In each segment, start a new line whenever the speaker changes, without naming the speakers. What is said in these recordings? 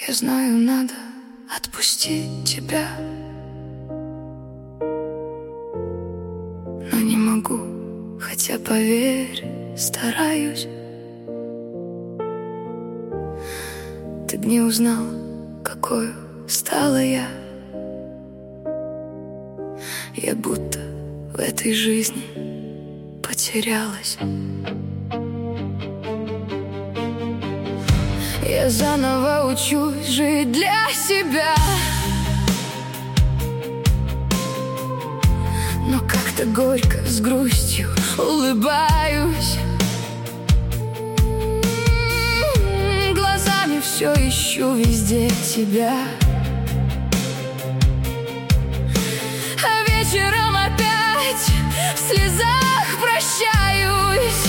Я знаю, надо отпустить тебя, но не могу, хотя, поверь, стараюсь. Ты б не узнал, какой стала я. Я будто в этой жизни потерялась. Я заново учусь жить для себя, но как-то горько с грустью улыбаюсь. Глазами все ищу везде тебя, а вечером опять в слезах прощаюсь.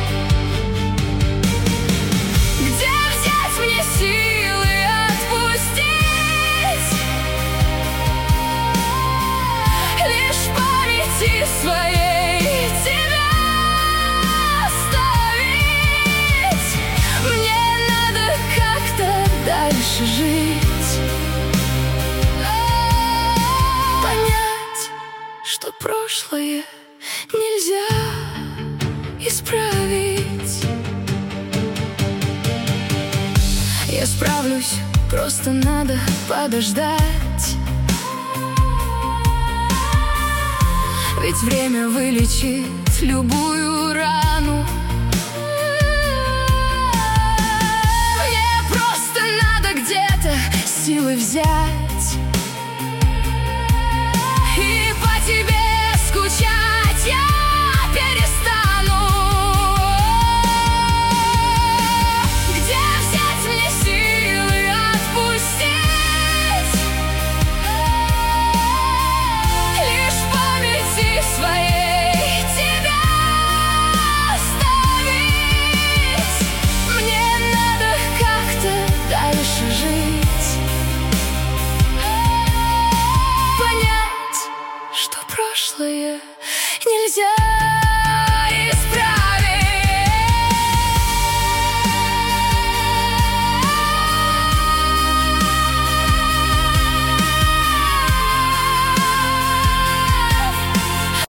Где взять мне силы отпустить? Лишь в памяти своей тебя оставить. Мне надо как-то дальше жить, понять, что прошлое нельзя исправить. Я справлюсь, просто надо подождать, ведь время вылечит любую рану. Мне просто надо где-то силы взять,